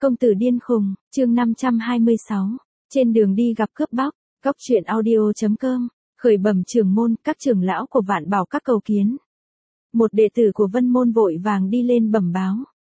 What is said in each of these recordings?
Công tử điên khùng, chương 526. Trên đường đi gặp cướp bóc, Cóc truyện audio.com, khởi bẩm trưởng môn, các trưởng lão của Vạn Bảo các cầu kiến. Một đệ tử của Vân Môn vội vàng đi lên bẩm báo.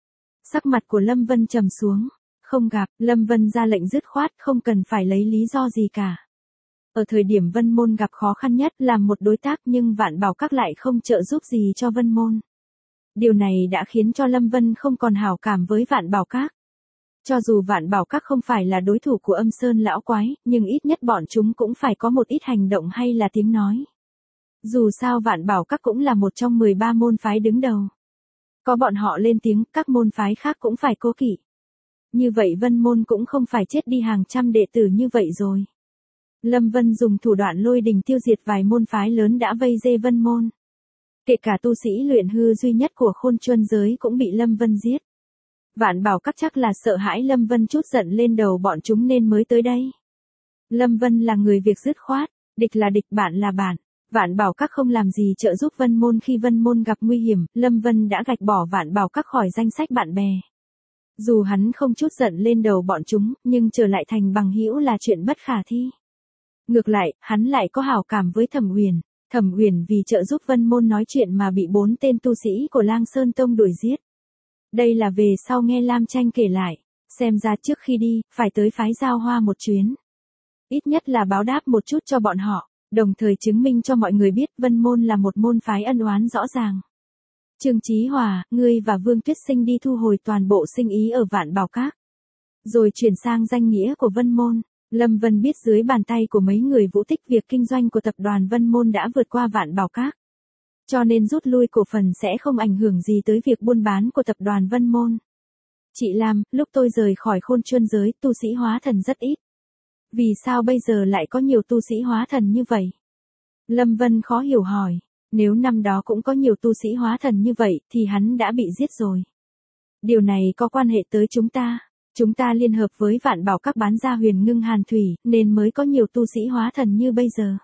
Sắc mặt của Lâm Vân trầm xuống, không gặp, Lâm Vân ra lệnh dứt khoát, không cần phải lấy lý do gì cả. Ở thời điểm Vân Môn gặp khó khăn nhất, làm một đối tác nhưng Vạn Bảo các lại không trợ giúp gì cho Vân Môn. Điều này đã khiến cho Lâm Vân không còn hảo cảm với Vạn Bảo các. Cho dù Vạn Bảo các không phải là đối thủ của Âm Sơn lão quái, nhưng ít nhất bọn chúng cũng phải có một ít hành động hay là tiếng nói. Dù sao Vạn Bảo các cũng là một trong 13 môn phái đứng đầu. Có bọn họ lên tiếng, các môn phái khác cũng phải cố kỵ. Như vậy Vân Môn cũng không phải chết đi hàng trăm đệ tử như vậy rồi. Lâm Vân dùng thủ đoạn lôi đình tiêu diệt vài môn phái lớn đã vây dê Vân Môn. Kể cả tu sĩ luyện hư duy nhất của Khôn Chuân giới cũng bị Lâm Vân giết. Vạn Bảo các chắc là sợ hãi Lâm Vân trút giận lên đầu bọn chúng nên mới tới đây. Lâm Vân là người việc dứt khoát, địch là địch, bạn là bạn. Vạn Bảo các không làm gì trợ giúp Vân Môn khi Vân Môn gặp nguy hiểm, Lâm Vân đã gạch bỏ Vạn Bảo các khỏi danh sách bạn bè. Dù hắn không trút giận lên đầu bọn chúng, nhưng trở lại thành bằng hữu là chuyện bất khả thi. Ngược lại, hắn lại có hảo cảm với Thẩm Uyển. Thẩm Uyển vì trợ giúp Vân Môn nói chuyện mà bị 4 tên tu sĩ của Lang Sơn Tông đuổi giết. Đây là về sau nghe Lam Tranh kể lại, xem ra trước khi đi, phải tới phái Giao Hoa một chuyến. Ít nhất là báo đáp một chút cho bọn họ, đồng thời chứng minh cho mọi người biết Vân Môn là một môn phái ân oán rõ ràng. Trương Chí Hòa, ngươi và Vương Tuyết Sinh đi thu hồi toàn bộ sinh ý ở Vạn Bảo các. Rồi chuyển sang danh nghĩa của Vân Môn. Lâm Vân biết dưới bàn tay của mấy người Vũ Tích việc kinh doanh của tập đoàn Vân Môn đã vượt qua Vạn Bảo các. Cho nên rút lui cổ phần sẽ không ảnh hưởng gì tới việc buôn bán của tập đoàn Vân Môn. Chị Lam, lúc tôi rời khỏi Khôn Chuân giới, tu sĩ hóa thần rất ít. Vì sao bây giờ lại có nhiều tu sĩ hóa thần như vậy? Lâm Vân khó hiểu hỏi, nếu năm đó cũng có nhiều tu sĩ hóa thần như vậy thì hắn đã bị giết rồi. Điều này có quan hệ tới chúng ta. Chúng ta liên hợp với Vạn Bảo các bán ra Huyền Ngưng Hàn Thủy nên mới có nhiều tu sĩ hóa thần như bây giờ.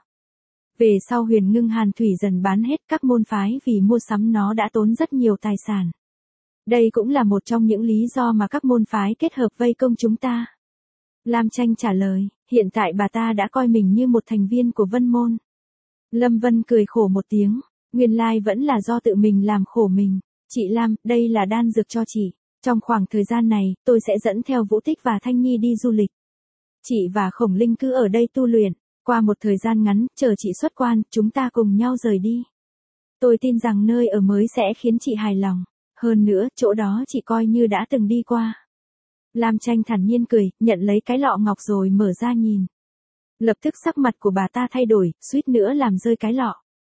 Về sau Huyền Ngưng Hàn Thủy dần bán hết, các môn phái vì mua sắm nó đã tốn rất nhiều tài sản. Đây cũng là một trong những lý do mà các môn phái kết hợp vây công chúng ta. Lam Tranh trả lời, hiện tại bà ta đã coi mình như một thành viên của Vân Môn. Lâm Vân cười khổ một tiếng, nguyên lai vẫn là do tự mình làm khổ mình. Chị Lam, đây là đan dược cho chị. Trong khoảng thời gian này, tôi sẽ dẫn theo Vũ Tích và Thanh Nhi đi du lịch. Chị và Khổng Linh cứ ở đây tu luyện. Qua một thời gian ngắn, chờ chị xuất quan, chúng ta cùng nhau rời đi. Tôi tin rằng nơi ở mới sẽ khiến chị hài lòng. Hơn nữa, chỗ đó chị coi như đã từng đi qua. Lam Tranh thản nhiên cười, nhận lấy cái lọ ngọc rồi mở ra nhìn. Lập tức sắc mặt của bà ta thay đổi, suýt nữa làm rơi cái lọ.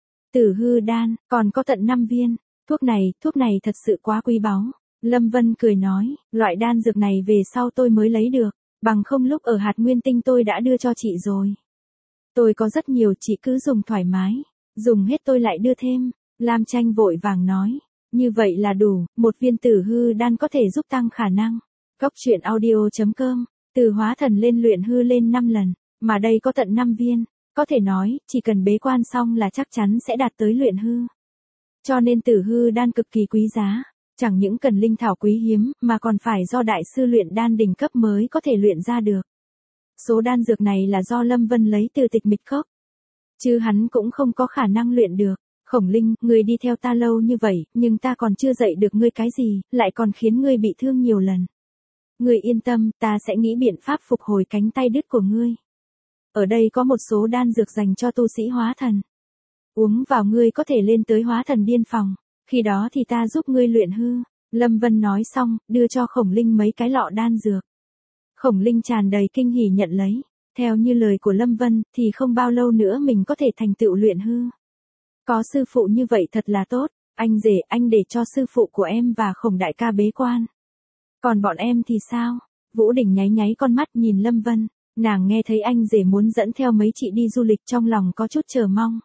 Tử hư đan, còn có tận 5 viên. Thuốc này thật sự quá quý báu. Lâm Vân cười nói, loại đan dược này về sau tôi mới lấy được. Bằng không lúc ở hạt nguyên tinh tôi đã đưa cho chị rồi. Tôi có rất nhiều, chị cứ dùng thoải mái. Dùng hết tôi lại đưa thêm. Lam Tranh vội vàng nói. Như vậy là đủ, một viên tử hư đan có thể giúp tăng khả năng. Cóc truyện audio.com, từ hóa thần lên luyện hư lên 5 lần, mà đây có tận 5 viên. Có thể nói, chỉ cần bế quan xong là chắc chắn sẽ đạt tới luyện hư. Cho nên tử hư đan cực kỳ quý giá. Chẳng những cần linh thảo quý hiếm, mà còn phải do đại sư luyện đan đỉnh cấp mới có thể luyện ra được. Số đan dược này là do Lâm Vân lấy từ Tịch Mịch Cốc. Chứ hắn cũng không có khả năng luyện được. Khổng Linh, ngươi đi theo ta lâu như vậy, nhưng ta còn chưa dạy được ngươi cái gì, lại còn khiến ngươi bị thương nhiều lần. Ngươi yên tâm, ta sẽ nghĩ biện pháp phục hồi cánh tay đứt của ngươi. Ở đây có một số đan dược dành cho tu sĩ hóa thần. Uống vào ngươi có thể lên tới hóa thần điên phòng. Khi đó thì ta giúp ngươi luyện hư. Lâm Vân nói xong, đưa cho Khổng Linh mấy cái lọ đan dược. Khổng Linh tràn đầy kinh hỉ nhận lấy. Theo như lời của Lâm Vân, thì không bao lâu nữa mình có thể thành tựu luyện hư. Có sư phụ như vậy thật là tốt. Anh rể, anh để cho sư phụ của em và Khổng đại ca bế quan. Còn bọn em thì sao? Vũ Đình nháy nháy con mắt nhìn Lâm Vân. Nàng nghe thấy anh rể muốn dẫn theo mấy chị đi du lịch trong lòng có chút chờ mong.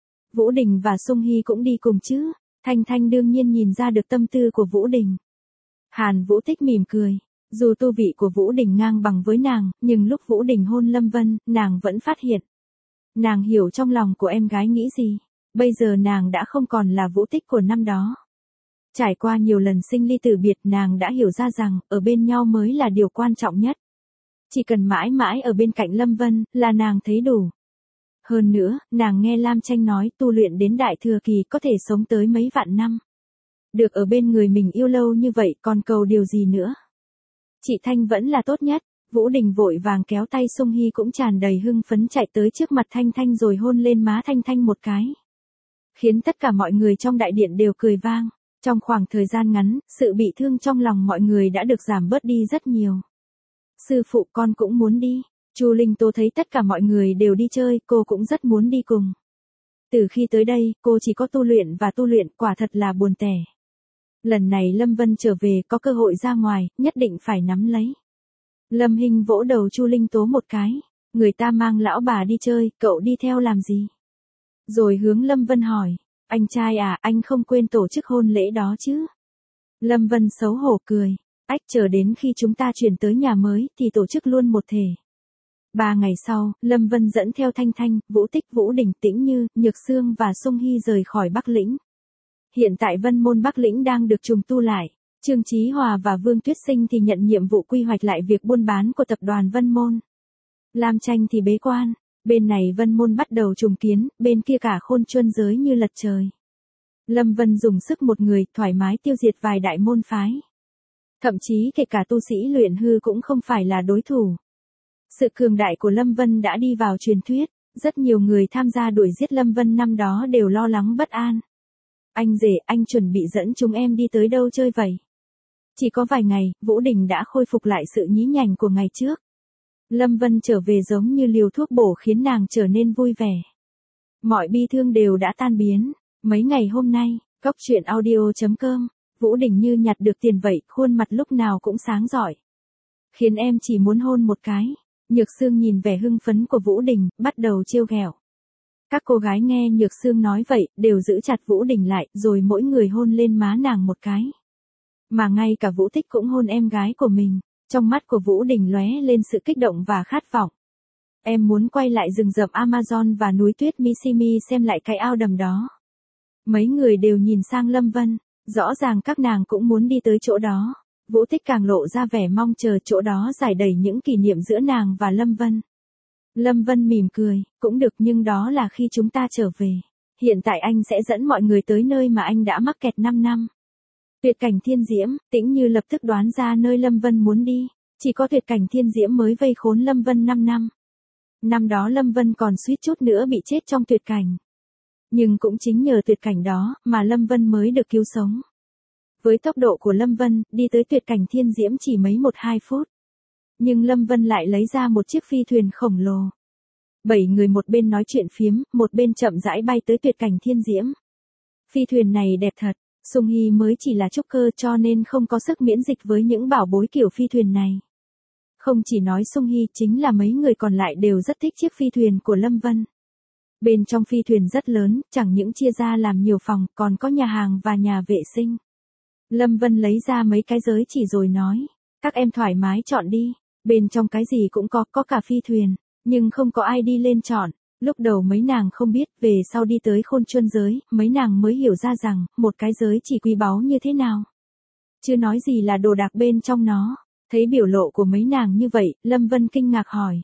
Vũ Đình và Sung Hy cũng đi cùng chứ? Thanh Thanh đương nhiên nhìn ra được tâm tư của Vũ Đình. Hàn Vũ Tích mỉm cười. Dù tu vị của Vũ Đình ngang bằng với nàng, nhưng lúc Vũ Đình hôn Lâm Vân, nàng vẫn phát hiện. Nàng hiểu trong lòng của em gái nghĩ gì. Bây giờ nàng đã không còn là Vũ Tích của năm đó. Trải qua nhiều lần sinh ly tử biệt, nàng đã hiểu ra rằng, ở bên nhau mới là điều quan trọng nhất. Chỉ cần mãi mãi ở bên cạnh Lâm Vân, là nàng thấy đủ. Hơn nữa, nàng nghe Lam Tranh nói tu luyện đến đại thừa kỳ có thể sống tới mấy vạn năm. Được ở bên người mình yêu lâu như vậy còn cầu điều gì nữa. Chị Thanh vẫn là tốt nhất. Vũ Đình vội vàng kéo tay Sung Hy cũng tràn đầy hưng phấn chạy tới trước mặt Thanh Thanh rồi hôn lên má Thanh Thanh một cái. Khiến tất cả mọi người trong đại điện đều cười vang. Trong khoảng thời gian ngắn, sự bị thương trong lòng mọi người đã được giảm bớt đi rất nhiều. Sư phụ con cũng muốn đi. Chu Linh Tố thấy tất cả mọi người đều đi chơi, cô cũng rất muốn đi cùng. Từ khi tới đây, cô chỉ có tu luyện, quả thật là buồn tẻ. Lần này Lâm Vân trở về có cơ hội ra ngoài, nhất định phải nắm lấy. Lâm Hinh vỗ đầu Chu Linh Tố một cái. Người ta mang lão bà đi chơi, cậu đi theo làm gì? Rồi hướng Lâm Vân hỏi. Anh trai à, anh không quên tổ chức hôn lễ đó chứ? Lâm Vân xấu hổ cười. Chờ đến khi chúng ta chuyển tới nhà mới thì tổ chức luôn một thể. 3 ngày sau, Lâm Vân dẫn theo Thanh Thanh, Vũ Tích, Vũ Đình, Tĩnh Như, Nhược Sương và Sung Hy rời khỏi Bắc Lĩnh. Hiện tại Vân Môn Bắc Lĩnh đang được trùng tu lại. Trương Chí Hòa và Vương Tuyết Sinh thì nhận nhiệm vụ quy hoạch lại việc buôn bán của tập đoàn Vân Môn. Lam Tranh thì bế quan. Bên này Vân Môn bắt đầu trùng kiến, bên kia cả Khôn Chuân giới như lật trời. Lâm Vân dùng sức một người, thoải mái tiêu diệt vài đại môn phái. Thậm chí kể cả tu sĩ luyện hư cũng không phải là đối thủ. Sự cường đại của Lâm Vân đã đi vào truyền thuyết, rất nhiều người tham gia đuổi giết Lâm Vân năm đó đều lo lắng bất an. Anh rể, anh chuẩn bị dẫn chúng em đi tới đâu chơi vậy? Chỉ có vài ngày, Vũ Đình đã khôi phục lại sự nhí nhảnh của ngày trước. Lâm Vân trở về giống như liều thuốc bổ khiến nàng trở nên vui vẻ. Mọi bi thương đều đã tan biến. Mấy ngày hôm nay, Cóc Truyện Audio.com, Vũ Đình như nhặt được tiền vậy, khuôn mặt lúc nào cũng sáng rọi. Khiến em chỉ muốn hôn một cái. Nhược Sương nhìn vẻ hưng phấn của Vũ Đình, bắt đầu trêu ghẹo. Các cô gái nghe Nhược Sương nói vậy, đều giữ chặt Vũ Đình lại, rồi mỗi người hôn lên má nàng một cái. Mà ngay cả Vũ Tích cũng hôn em gái của mình. Trong mắt của Vũ Đình lóe lên sự kích động và khát vọng. Em muốn quay lại rừng rậm Amazon và núi tuyết Missimi xem lại cái ao đầm đó. Mấy người đều nhìn sang Lâm Vân, rõ ràng các nàng cũng muốn đi tới chỗ đó. Vũ Tích càng lộ ra vẻ mong chờ chỗ đó giải đầy những kỷ niệm giữa nàng và Lâm Vân. Lâm Vân mỉm cười, cũng được nhưng đó là khi chúng ta trở về. Hiện tại anh sẽ dẫn mọi người tới nơi mà anh đã mắc kẹt 5 năm. Tuyệt cảnh thiên diễm, Tĩnh Như lập tức đoán ra nơi Lâm Vân muốn đi. Chỉ có tuyệt cảnh thiên diễm mới vây khốn Lâm Vân 5 năm. Năm đó Lâm Vân còn suýt chút nữa bị chết trong tuyệt cảnh. Nhưng cũng chính nhờ tuyệt cảnh đó mà Lâm Vân mới được cứu sống. Với tốc độ của Lâm Vân, đi tới tuyệt cảnh thiên diễm chỉ mấy 1-2 phút. Nhưng Lâm Vân lại lấy ra một chiếc phi thuyền khổng lồ. 7 người một bên nói chuyện phiếm, một bên chậm rãi bay tới tuyệt cảnh thiên diễm. Phi thuyền này đẹp thật. Sung Hy mới chỉ là trúc cơ cho nên không có sức miễn dịch với những bảo bối kiểu phi thuyền này. Không chỉ nói Sung Hy, chính là mấy người còn lại đều rất thích chiếc phi thuyền của Lâm Vân. Bên trong phi thuyền rất lớn, chẳng những chia ra làm nhiều phòng, còn có nhà hàng và nhà vệ sinh. Lâm Vân lấy ra mấy cái giới chỉ rồi nói, các em thoải mái chọn đi, bên trong cái gì cũng có cả phi thuyền, nhưng không có ai đi lên chọn. Lúc đầu mấy nàng không biết, về sau đi tới Khôn Chuân giới, mấy nàng mới hiểu ra rằng, một cái giới chỉ quý báu như thế nào. Chưa nói gì là đồ đạc bên trong nó. Thấy biểu lộ của mấy nàng như vậy, Lâm Vân kinh ngạc hỏi.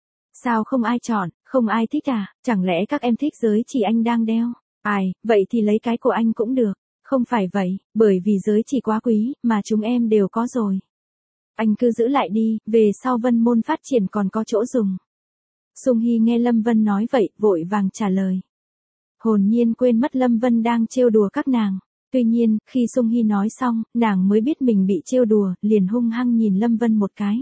Sao không ai chọn, không ai thích à, chẳng lẽ các em thích giới chỉ anh đang đeo? Ai, vậy thì lấy cái của anh cũng được. Không phải vậy, bởi vì giới chỉ quá quý, mà chúng em đều có rồi. Anh cứ giữ lại đi, về sau Vân Môn phát triển còn có chỗ dùng. Sung Hy nghe Lâm Vân nói vậy, vội vàng trả lời. Hồn nhiên quên mất Lâm Vân đang trêu đùa các nàng. Tuy nhiên, khi Sung Hy nói xong, nàng mới biết mình bị trêu đùa, liền hung hăng nhìn Lâm Vân một cái.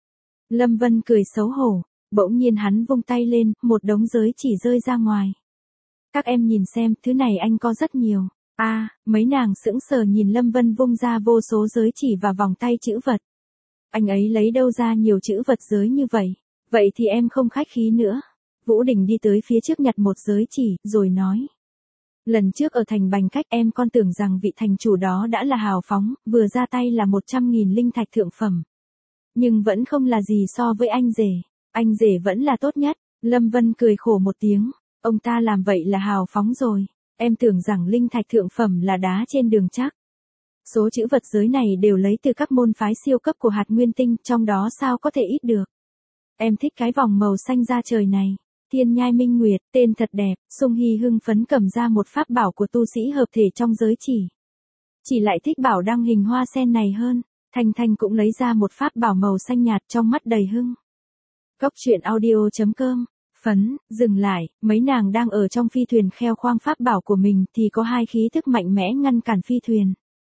Lâm Vân cười xấu hổ, bỗng nhiên hắn vung tay lên, một đống giới chỉ rơi ra ngoài. Các em nhìn xem, thứ này anh có rất nhiều. Mấy nàng sững sờ nhìn Lâm Vân vung ra vô số giới chỉ và vòng tay chữ vật. Anh ấy lấy đâu ra nhiều chữ vật giới như vậy? Vậy thì em không khách khí nữa. Vũ Đình đi tới phía trước nhặt một giới chỉ, rồi nói. Lần trước ở thành Bành Cách em con tưởng rằng vị thành chủ đó đã là hào phóng, vừa ra tay là 100.000 linh thạch thượng phẩm. Nhưng vẫn không là gì so với anh rể vẫn là tốt nhất. Lâm Vân cười khổ một tiếng, ông ta làm vậy là hào phóng rồi. Em tưởng rằng linh thạch thượng phẩm là đá trên đường chắc. Số chữ vật giới này đều lấy từ các môn phái siêu cấp của hạt nguyên tinh, trong đó sao có thể ít được. Em thích cái vòng màu xanh da trời này. Thiên nhai minh nguyệt, tên thật đẹp. Sung Hy hưng phấn cầm ra một pháp bảo của tu sĩ hợp thể trong giới chỉ. Chỉ lại thích bảo đăng hình hoa sen này hơn. Thanh Thanh cũng lấy ra một pháp bảo màu xanh nhạt, trong mắt đầy hưng. Góc truyện audio.com. Phấn, dừng lại, mấy nàng đang ở trong phi thuyền kheo khoang pháp bảo của mình thì có hai khí thức mạnh mẽ ngăn cản phi thuyền.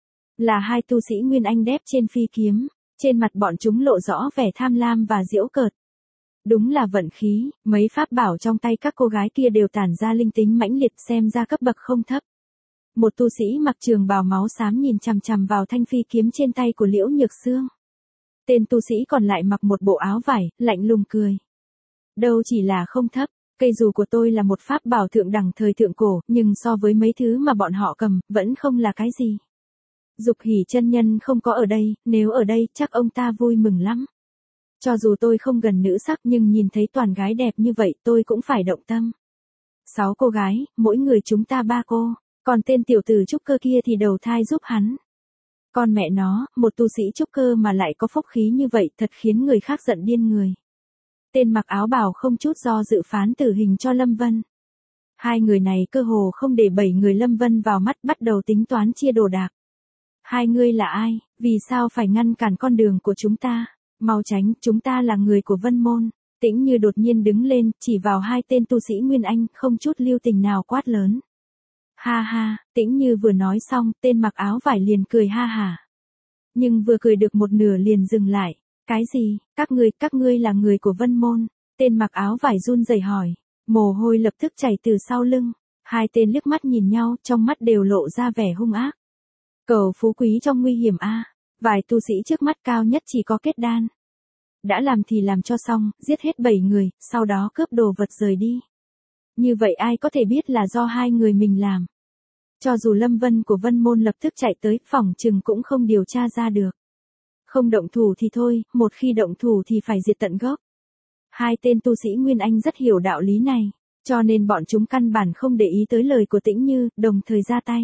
Là hai tu sĩ Nguyên Anh đép trên phi kiếm, trên mặt bọn chúng lộ rõ vẻ tham lam và giễu cợt. Đúng là vận khí, mấy pháp bảo trong tay các cô gái kia đều tản ra linh tính mãnh liệt, xem ra cấp bậc không thấp. Một tu sĩ mặc trường bào máu xám nhìn chằm chằm vào thanh phi kiếm trên tay của Liễu Nhược Xương. Tên tu sĩ còn lại mặc một bộ áo vải, lạnh lùng cười. Đâu chỉ là không thấp, cây dù của tôi là một pháp bảo thượng đẳng thời thượng cổ, nhưng so với mấy thứ mà bọn họ cầm, vẫn không là cái gì. Dục Hỷ chân nhân không có ở đây, nếu ở đây chắc ông ta vui mừng lắm. Cho dù tôi không gần nữ sắc nhưng nhìn thấy toàn gái đẹp như vậy tôi cũng phải động tâm. 6 cô gái, mỗi người chúng ta 3 cô, còn tên tiểu tử trúc cơ kia thì đầu thai giúp hắn. Con mẹ nó, một tu sĩ trúc cơ mà lại có phúc khí như vậy thật khiến người khác giận điên người. Tên mặc áo bào không chút do dự phán tử hình cho Lâm Vân. Hai người này cơ hồ không để 7 người Lâm Vân vào mắt, bắt đầu tính toán chia đồ đạc. Hai ngươi là ai, vì sao phải ngăn cản con đường của chúng ta? Mau tránh, chúng ta là người của Vân Môn. Tĩnh Như đột nhiên đứng lên, chỉ vào hai tên tu sĩ Nguyên Anh, không chút lưu tình nào quát lớn. Ha ha, Tĩnh Như vừa nói xong, tên mặc áo vải liền cười ha hả. Nhưng vừa cười được một nửa liền dừng lại. Cái gì, các ngươi là người của Vân Môn? Tên mặc áo vải run rẩy hỏi. Mồ hôi lập tức chảy từ sau lưng. Hai tên liếc mắt nhìn nhau, trong mắt đều lộ ra vẻ hung ác. Cầu phú quý trong nguy hiểm a. Vài tu sĩ trước mắt cao nhất chỉ có kết đan. Đã làm thì làm cho xong, giết hết 7 người, sau đó cướp đồ vật rời đi. Như vậy ai có thể biết là do hai người mình làm. Cho dù Lâm Vân của Vân Môn lập tức chạy tới, phỏng chừng cũng không điều tra ra được. Không động thủ thì thôi, một khi động thủ thì phải diệt tận gốc. Hai tên tu sĩ Nguyên Anh rất hiểu đạo lý này, cho nên bọn chúng căn bản không để ý tới lời của Tĩnh Như, đồng thời ra tay.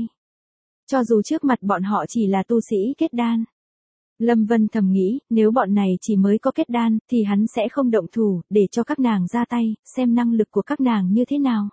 Cho dù trước mặt bọn họ chỉ là tu sĩ kết đan. Lâm Vân thầm nghĩ, nếu bọn này chỉ mới có kết đan, thì hắn sẽ không động thủ, để cho các nàng ra tay, xem năng lực của các nàng như thế nào.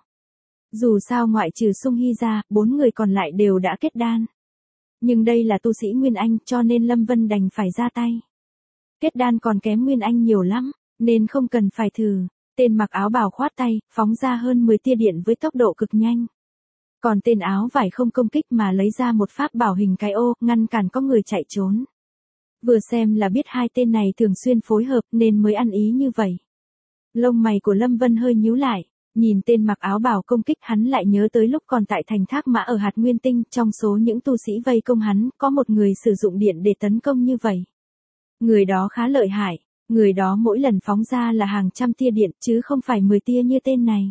Dù sao ngoại trừ Sung Hy ra, 4 người còn lại đều đã kết đan. Nhưng đây là tu sĩ Nguyên Anh, cho nên Lâm Vân đành phải ra tay. Kết đan còn kém Nguyên Anh nhiều lắm, nên không cần phải thử. Tên mặc áo bào khoát tay, phóng ra hơn 10 tia điện với tốc độ cực nhanh. Còn tên áo vải không công kích mà lấy ra một pháp bảo hình cái ô, ngăn cản có người chạy trốn. Vừa xem là biết hai tên này thường xuyên phối hợp nên mới ăn ý như vậy. Lông mày của Lâm Vân hơi nhíu lại, nhìn tên mặc áo bào công kích hắn lại nhớ tới lúc còn tại thành Thác Mã ở hạt nguyên tinh, trong số những tu sĩ vây công hắn, có một người sử dụng điện để tấn công như vậy. Người đó khá lợi hại, người đó mỗi lần phóng ra là hàng trăm tia điện chứ không phải 10 tia như tên này.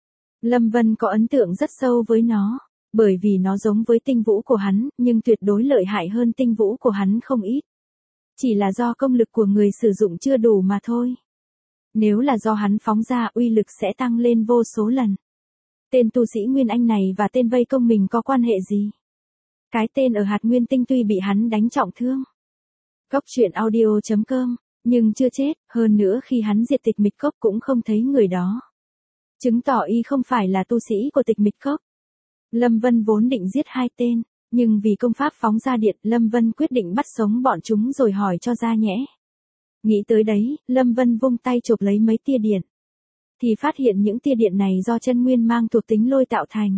Lâm Vân có ấn tượng rất sâu với nó, bởi vì nó giống với tinh vũ của hắn, nhưng tuyệt đối lợi hại hơn tinh vũ của hắn không ít. Chỉ là do công lực của người sử dụng chưa đủ mà thôi. Nếu là do hắn phóng ra, uy lực sẽ tăng lên vô số lần. Tên tu sĩ Nguyên Anh này và tên vây công mình có quan hệ gì? Cái tên ở hạt nguyên tinh tuy bị hắn đánh trọng thương. Góc truyện audio.com, nhưng chưa chết, hơn nữa khi hắn diệt Tịch Mịch Cốc cũng không thấy người đó. Chứng tỏ y không phải là tu sĩ của Tịch Mịch Cốc. Lâm Vân vốn định giết hai tên, nhưng vì công pháp phóng ra điện, Lâm Vân quyết định bắt sống bọn chúng rồi hỏi cho ra nhẽ. Nghĩ tới đấy, Lâm Vân vung tay chộp lấy mấy tia điện. Thì phát hiện những tia điện này do chân nguyên mang thuộc tính lôi tạo thành.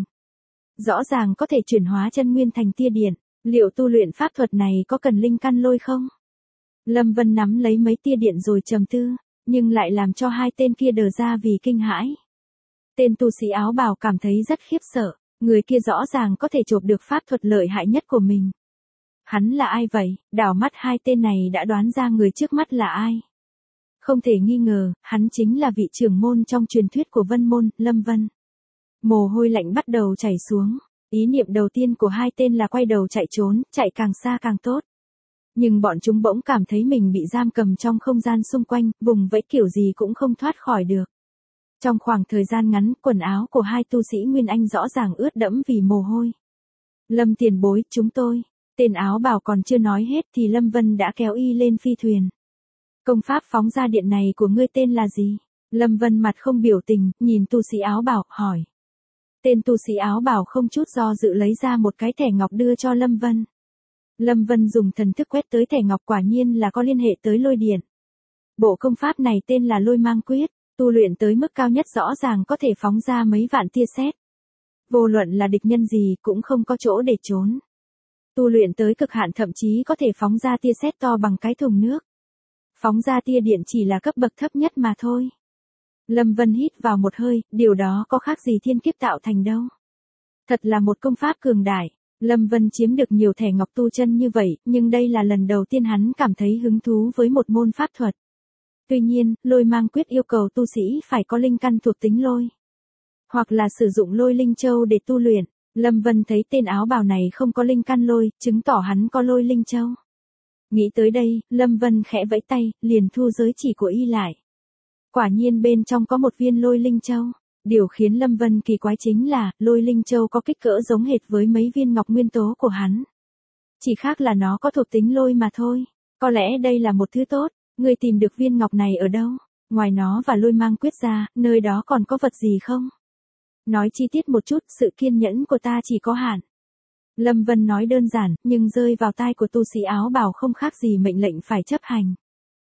Rõ ràng có thể chuyển hóa chân nguyên thành tia điện, liệu tu luyện pháp thuật này có cần linh căn lôi không? Lâm Vân nắm lấy mấy tia điện rồi trầm tư, nhưng lại làm cho hai tên kia đờ ra vì kinh hãi. Tên tu sĩ áo bào cảm thấy rất khiếp sợ, người kia rõ ràng có thể chộp được pháp thuật lợi hại nhất của mình. Hắn là ai vậy? Đảo mắt hai tên này đã đoán ra người trước mắt là ai. Không thể nghi ngờ, hắn chính là vị trưởng môn trong truyền thuyết của Vân Môn, Lâm Vân. Mồ hôi lạnh bắt đầu chảy xuống, ý niệm đầu tiên của hai tên là quay đầu chạy trốn, chạy càng xa càng tốt. Nhưng bọn chúng bỗng cảm thấy mình bị giam cầm trong không gian xung quanh, vùng vẫy kiểu gì cũng không thoát khỏi được. Trong khoảng thời gian ngắn, quần áo của hai tu sĩ Nguyên Anh rõ ràng ướt đẫm vì mồ hôi. Lâm tiền bối, chúng tôi. Tên áo bào còn chưa nói hết thì Lâm Vân đã kéo y lên phi thuyền. Công pháp phóng ra điện này của ngươi tên là gì? Lâm Vân mặt không biểu tình, nhìn tu sĩ áo bào, hỏi. Tên tu sĩ áo bào không chút do dự lấy ra một cái thẻ ngọc đưa cho Lâm Vân. Lâm Vân dùng thần thức quét tới thẻ ngọc, quả nhiên là có liên hệ tới lôi điện. Bộ công pháp này tên là Lôi Mang Quyết, tu luyện tới mức cao nhất rõ ràng có thể phóng ra mấy vạn tia sét. Vô luận là địch nhân gì cũng không có chỗ để trốn. Tu luyện tới cực hạn thậm chí có thể phóng ra tia sét to bằng cái thùng nước. Phóng ra tia điện chỉ là cấp bậc thấp nhất mà thôi. Lâm Vân hít vào một hơi, điều đó có khác gì thiên kiếp tạo thành đâu. Thật là một công pháp cường đại. Lâm Vân chiếm được nhiều thẻ ngọc tu chân như vậy, nhưng đây là lần đầu tiên hắn cảm thấy hứng thú với một môn pháp thuật. Tuy nhiên, Lôi Mang Quyết yêu cầu tu sĩ phải có linh căn thuộc tính lôi. Hoặc là sử dụng lôi linh châu để tu luyện. Lâm Vân thấy tên áo bào này không có linh căn lôi, chứng tỏ hắn có lôi linh châu. Nghĩ tới đây, Lâm Vân khẽ vẫy tay, liền thu giới chỉ của y lại. Quả nhiên bên trong có một viên lôi linh châu. Điều khiến Lâm Vân kỳ quái chính là, lôi linh châu có kích cỡ giống hệt với mấy viên ngọc nguyên tố của hắn. Chỉ khác là nó có thuộc tính lôi mà thôi. Có lẽ đây là một thứ tốt. Ngươi tìm được viên ngọc này ở đâu? Ngoài nó và Lôi Mang Quyết ra, nơi đó còn có vật gì không? Nói chi tiết một chút, sự kiên nhẫn của ta chỉ có hạn. Lâm Vân nói đơn giản, nhưng rơi vào tai của tu sĩ áo bào không khác gì mệnh lệnh phải chấp hành.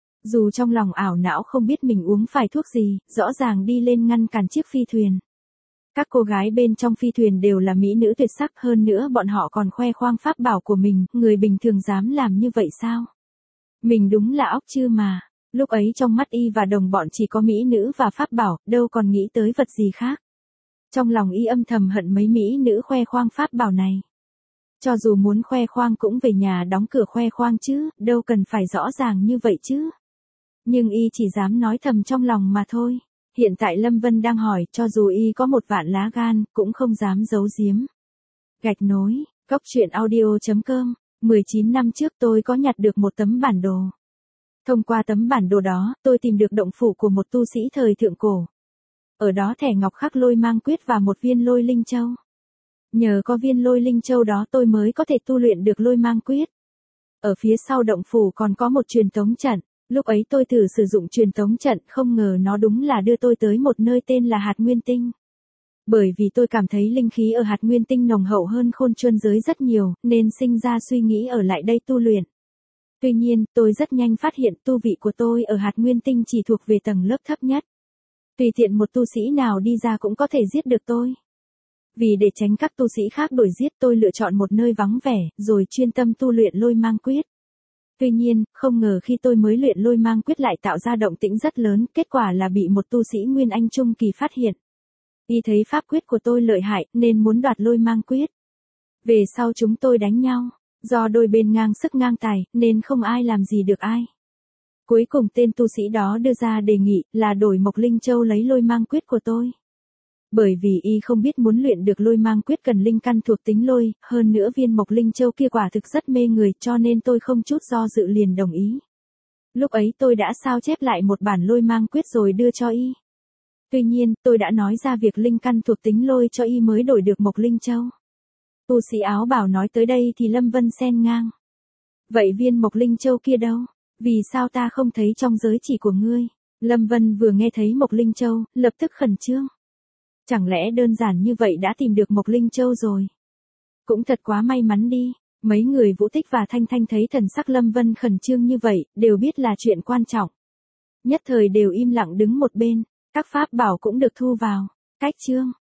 Dù trong lòng ảo não không biết mình uống phải thuốc gì, rõ ràng đi lên ngăn cản chiếc phi thuyền. Các cô gái bên trong phi thuyền đều là mỹ nữ tuyệt sắc, hơn nữa bọn họ còn khoe khoang pháp bảo của mình, người bình thường dám làm như vậy sao? Mình đúng là óc chư mà. Lúc ấy trong mắt y và đồng bọn chỉ có mỹ nữ và pháp bảo, đâu còn nghĩ tới vật gì khác. Trong lòng y âm thầm hận mấy mỹ nữ khoe khoang pháp bảo này. Cho dù muốn khoe khoang cũng về nhà đóng cửa khoe khoang chứ, đâu cần phải rõ ràng như vậy chứ. Nhưng y chỉ dám nói thầm trong lòng mà thôi. Hiện tại Lâm Vân đang hỏi, cho dù y có 1.000.000 lá gan, cũng không dám giấu giếm. Gạch nối, góc truyện audio.com. 19 năm trước tôi có nhặt được một tấm bản đồ. Thông qua tấm bản đồ đó, tôi tìm được động phủ của một tu sĩ thời thượng cổ. Ở đó thẻ ngọc khắc Lôi Mang Quyết và một viên lôi linh châu. Nhờ có viên lôi linh châu đó tôi mới có thể tu luyện được Lôi Mang Quyết. Ở phía sau động phủ còn có một truyền tống trận. Lúc ấy tôi thử sử dụng truyền tống trận, không ngờ nó đúng là đưa tôi tới một nơi tên là Hạt Nguyên Tinh. Bởi vì tôi cảm thấy linh khí ở Hạt Nguyên Tinh nồng hậu hơn Khôn Chuân giới rất nhiều, nên sinh ra suy nghĩ ở lại đây tu luyện. Tuy nhiên, tôi rất nhanh phát hiện tu vị của tôi ở Hạt Nguyên Tinh chỉ thuộc về tầng lớp thấp nhất. Tùy tiện một tu sĩ nào đi ra cũng có thể giết được tôi. Vì để tránh các tu sĩ khác đuổi giết, tôi lựa chọn một nơi vắng vẻ, rồi chuyên tâm tu luyện Lôi Mang Quyết. Tuy nhiên, không ngờ khi tôi mới luyện Lôi Mang Quyết lại tạo ra động tĩnh rất lớn, kết quả là bị một tu sĩ Nguyên Anh Trung Kỳ phát hiện. Y thấy pháp quyết của tôi lợi hại, nên muốn đoạt Lôi Mang Quyết. Về sau chúng tôi đánh nhau, do đôi bên ngang sức ngang tài, nên không ai làm gì được ai. Cuối cùng tên tu sĩ đó đưa ra đề nghị là đổi Mộc Linh Châu lấy Lôi Mang Quyết của tôi. Bởi vì y không biết muốn luyện được Lôi Mang Quyết cần linh căn thuộc tính lôi, hơn nữa viên Mộc Linh Châu kia quả thực rất mê người, cho nên tôi không chút do dự liền đồng ý. Lúc ấy tôi đã sao chép lại một bản Lôi Mang Quyết rồi đưa cho y. Tuy nhiên, tôi đã nói ra việc linh căn thuộc tính lôi cho y mới đổi được Mộc Linh Châu. Tu sĩ áo bảo nói tới đây thì Lâm Vân xen ngang. Vậy viên Mộc Linh Châu kia đâu? Vì sao ta không thấy trong giới chỉ của ngươi? Lâm Vân vừa nghe thấy Mộc Linh Châu, lập tức khẩn trương. Chẳng lẽ đơn giản như vậy đã tìm được Mộc Linh Châu rồi? Cũng thật quá may mắn đi. Mấy người Vũ Tích và Thanh Thanh thấy thần sắc Lâm Vân khẩn trương như vậy, đều biết là chuyện quan trọng. Nhất thời đều im lặng đứng một bên, các pháp bảo cũng được thu vào. Cách chương